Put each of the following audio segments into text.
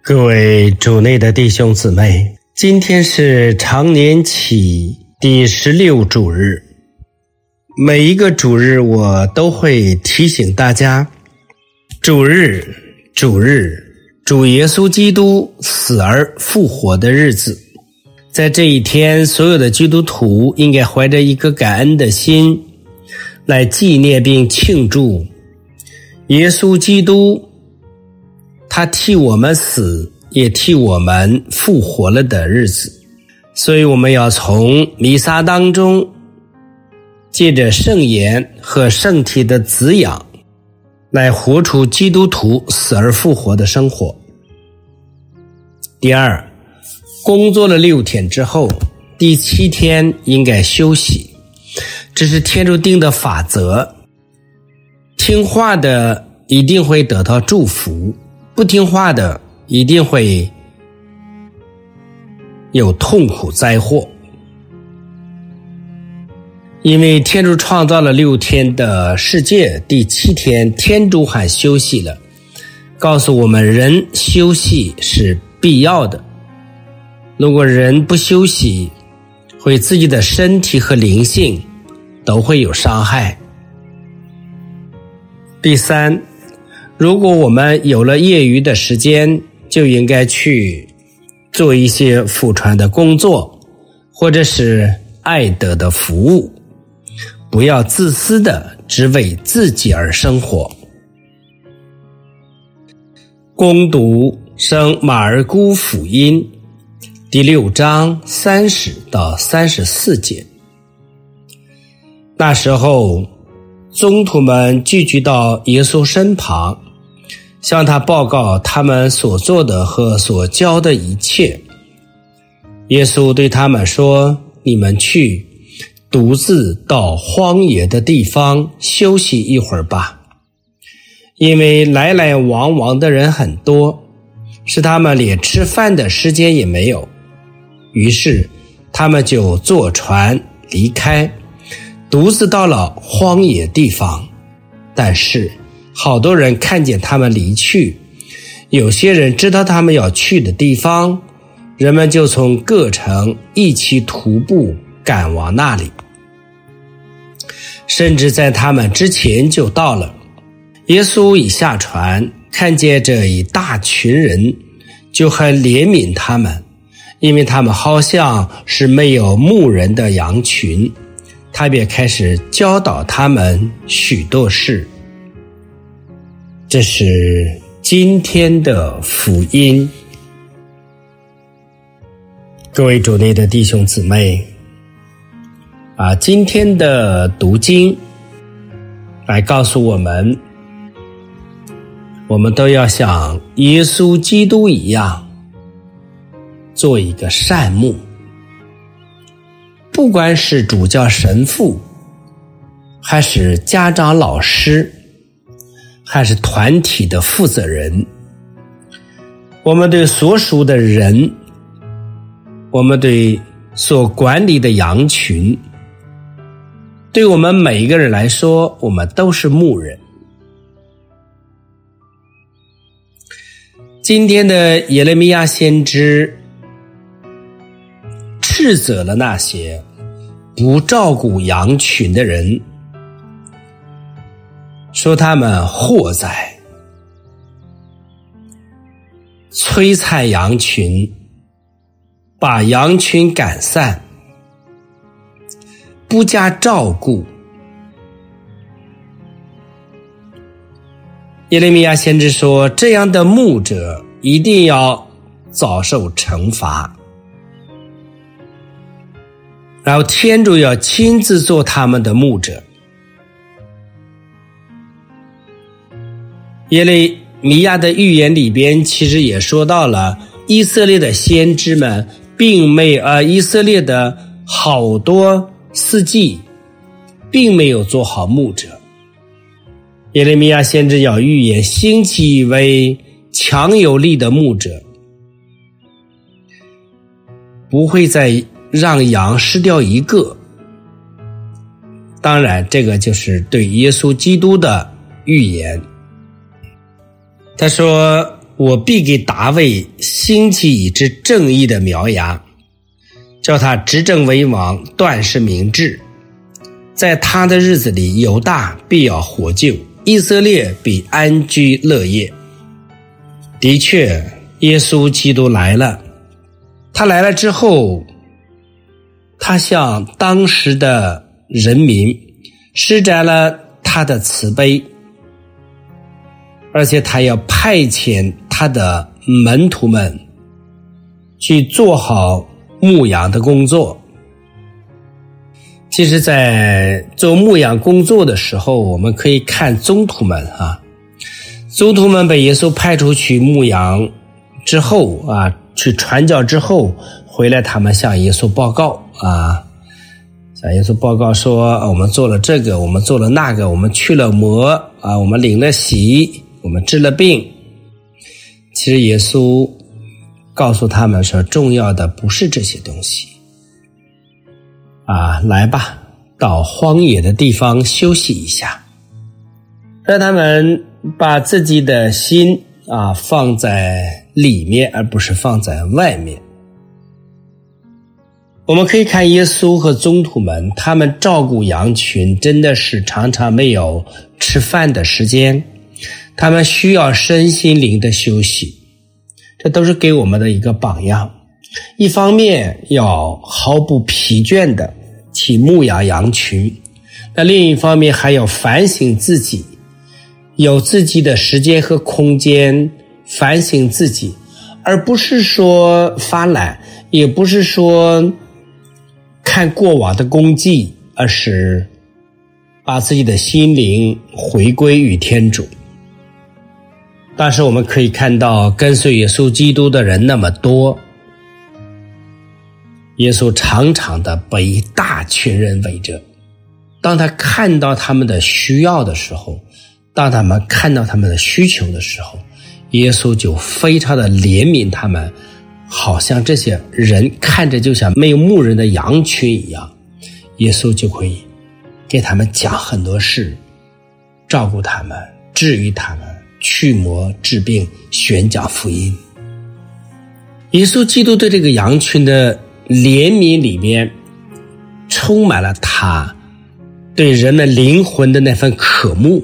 各位主内的弟兄姊妹，今天是常年期第16主日。每一个主日我都会提醒大家，主日，主耶稣基督死而复活的日子。在这一天，所有的基督徒应该怀着一个感恩的心来纪念并庆祝耶稣基督他替我们死，也替我们复活了的日子。所以我们要从弥撒当中借着圣言和圣体的滋养来活出基督徒死而复活的生活。第二，工作了6天之后，第7天应该休息，这是天主定的法则。听话的一定会得到祝福，不听话的一定会有痛苦灾祸。因为天主创造了6天的世界，第7天天主还休息了，告诉我们人休息是必要的。如果人不休息，会自己的身体和灵性都会有伤害。第三，如果我们有了业余的时间，就应该去做一些福传的工作，或者是爱德的服务，不要自私的只为自己而生活。恭读圣马尔谷福音第6章30到34节。那时候，宗徒们聚集到耶稣身旁，向他报告他们所做的和所教的一切。耶稣对他们说：你们去，独自到荒野的地方休息一会儿吧，因为来来往往的人很多，使他们连吃饭的时间也没有。于是他们就坐船离开，独自到了荒野地方。但是好多人看见他们离去，有些人知道他们要去的地方，人们就从各城一起徒步赶往那里，甚至在他们之前就到了。耶稣一下船，看见这一大群人，就很怜悯他们，因为他们好像是没有牧人的羊群，他便开始教导他们许多事。这是今天的福音。各位主内的弟兄姊妹，今天的读经来告诉我们，我们都要像耶稣基督一样做一个善牧。不管是主教神父，还是家长老师，还是团体的负责人，我们对所属的人，我们对所管理的羊群，对我们每一个人来说，我们都是牧人。今天的耶利米亚先知斥责了那些不照顾羊群的人，说他们祸哉，摧残羊群，把羊群赶散，不加照顾。耶利米亚先知说，这样的牧者一定要遭受惩罚，然后天主要亲自做他们的牧者。耶利米亚的预言里边其实也说到了，以色列的先知们并没以色列的好多四季并没有做好牧者。耶利米亚先知要预言兴起一位强有力的牧者，不会再让羊失掉一个。当然这个就是对耶稣基督的预言。他说我必给大卫兴起一只正义的苗芽，叫他执政为王，断是明智。在他的日子里，犹大必要获救，以色列必安居乐业。的确，耶稣基督来了，他来了之后，他向当时的人民施展了他的慈悲，而且他要派遣他的门徒们去做好牧养的工作。其实在做牧养工作的时候，我们可以看宗徒们宗徒们被耶稣派出去牧养之后去传教之后回来，他们向耶稣报告向耶稣报告说，我们做了这个，我们做了那个，我们去了魔我们领了洗，我们治了病。其实耶稣告诉他们说，重要的不是这些东西来吧，到荒野的地方休息一下，让他们把自己的心放在里面，而不是放在外面。我们可以看耶稣和宗徒们，他们照顾羊群真的是常常没有吃饭的时间，他们需要身心灵的休息，这都是给我们的一个榜样。一方面要毫不疲倦的去牧养羊群，那另一方面还要反省自己，有自己的时间和空间反省自己，而不是说发懒，也不是说看过往的功绩，而是把自己的心灵回归于天主。但是我们可以看到，跟随耶稣基督的人那么多，耶稣常常的被一大群人围着。当他看到他们的需要的时候，当他们看到他们的需求的时候，耶稣就非常的怜悯他们，好像这些人看着就像没有牧人的羊群一样。耶稣就会给他们讲很多事，照顾他们，治愈他们，驱魔治病，宣讲福音。耶稣基督对这个羊群的怜悯里面充满了他对人们灵魂的那份渴慕。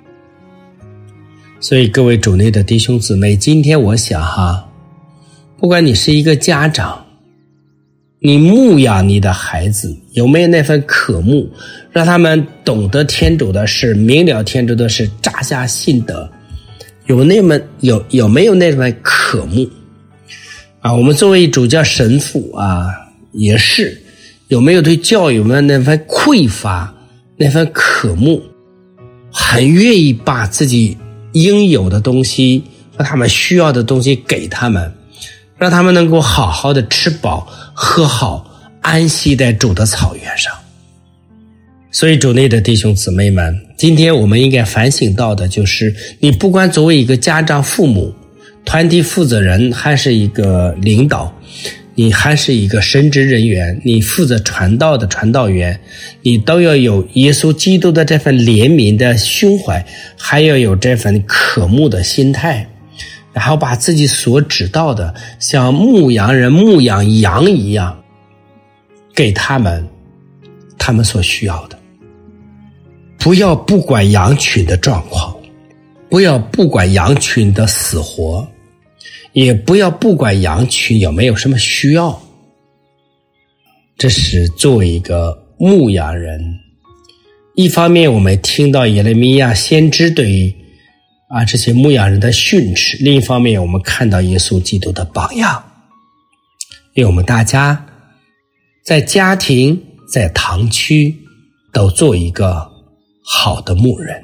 所以各位主内的弟兄姊妹，今天我想不管你是一个家长，你牧养你的孩子，有没有那份渴慕，让他们懂得天主的事，明了天主的事，扎下信德，有没有那份渴慕我们作为主教神父也是有没有对教育们那份匮乏，那份渴慕，很愿意把自己应有的东西和他们需要的东西给他们，让他们能够好好的吃饱喝好，安息在主的草原上。所以主内的弟兄姊妹们，今天我们应该反省到的就是，你不管作为一个家长、父母、团体负责人，还是一个领导，你还是一个神职人员，你负责传道的传道员，你都要有耶稣基督的这份怜悯的胸怀，还要有这份渴慕的心态，然后把自己所知道的像牧羊人牧养羊一样，给他们所需要的。不要不管羊群的状况，不要不管羊群的死活，也不要不管羊群有没有什么需要。这是作为一个牧羊人，一方面我们听到耶利米亚先知对于这些牧羊人的训斥，另一方面我们看到耶稣基督的榜样，因为我们大家在家庭在堂区都做一个好的牧人。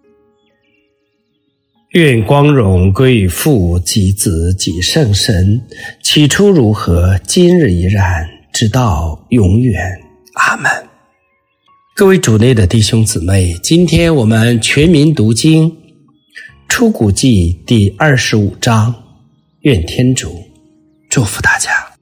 愿光荣归于父及子及圣神，起初如何，今日依然，直到永远。阿们。各位主内的弟兄姊妹，今天我们全民读经出谷记第25章，愿天主祝福大家。